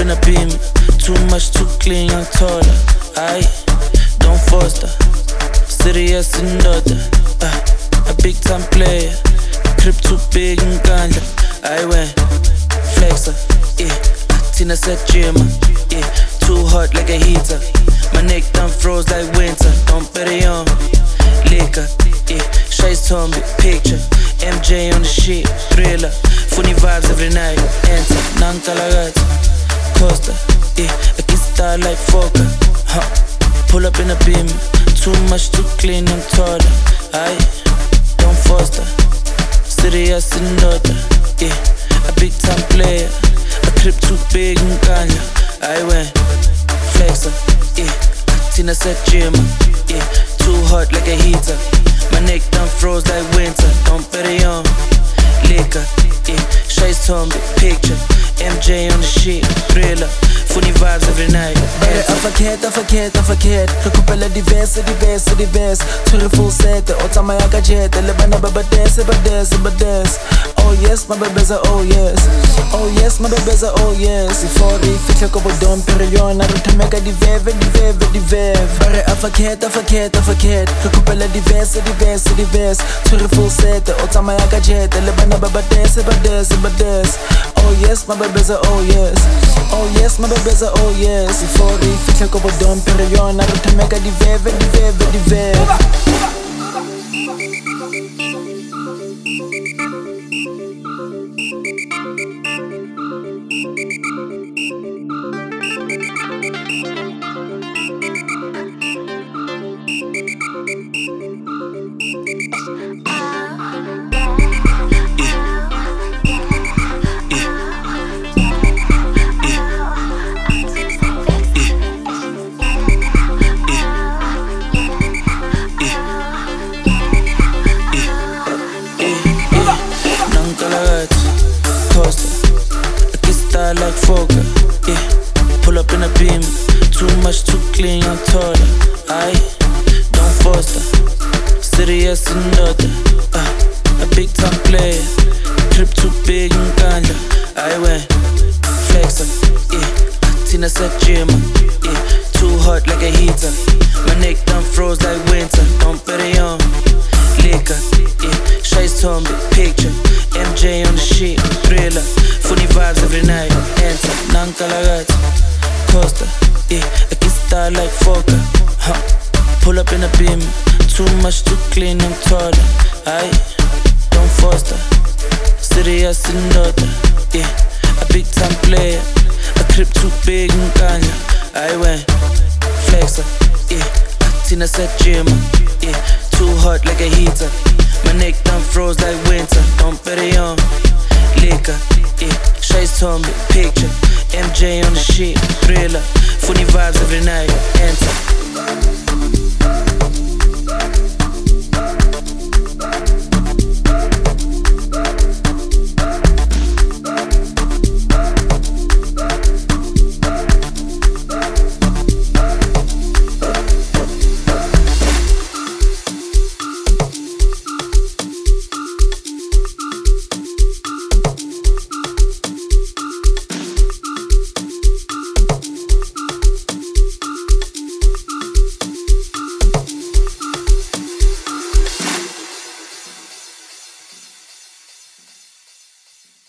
in a beam, too much, too clean, young taller. Aye, don't foster, serious in order. A big time player, crib too big and ganja. I went flexer, yeah. Tina said gym, yeah. Too hot like a heater. My neck done froze like winter. Don't bet it on liquor, yeah. Shay's told me picture. MJ on the shit, thriller. Funny vibes every night. Enter, Nankalagati, Costa, yeah. I can start like Fokker, huh. Pull up in a beam, too much, too clean, I'm taller. Aye, don't foster, serious in order, yeah. A big time player, a crib too big and ganja. I went flexer, yeah. Tina said gym, yeah. Too hot like a heater. My neck done froze like winter. Don't bet it on liquor, yeah. Shay's told me picture. MJ on the shit, thriller. Funny vibes every night. Bare afakhet Rekupela diverse Tshwere full set o tsamaya ka jet le bana ba dance. Oh yes my bebeza, oh yes. Oh yes my bebeza, oh yes. Ifori fihle ko bodom pero yona re thameka diveve. Bare afakhet Rekupela diverse Tshwere full set o tsamaya ka jet le bana ba dance. Oh yes my bebeza, oh yes. Oh yes my bebeza, oh yes. Ifori fihle ko bodom pero yona re thameka diveve. Like Fokker, yeah. Pull up in a beam, too much, too clean, I'm taller. Aye, don't foster, serious in order. A big time player, crib too big and ganja. I went flexer, yeah. Tina said gym, yeah. Too hot like a heater. My neck done froze like winter. Don't bet it on liquor, yeah. Shay's told me picture. MJ on the shit, thriller. Funny vibes every night. Enter, Nankalagati, Costa, yeah. I can start like Fokker, huh. Pull up in a beam, too much, too clean, I'm taller. Aye, don't foster, serious in order, yeah. A big time player, a crib too big and ganja. I went flexer, yeah. Tina said gym, yeah. Too hot like a heater. My neck done froze like winter. Don't bet it on liquor, yeah. Shay's told me picture. MJ on the shit, thriller. Funny vibes every night. Enter.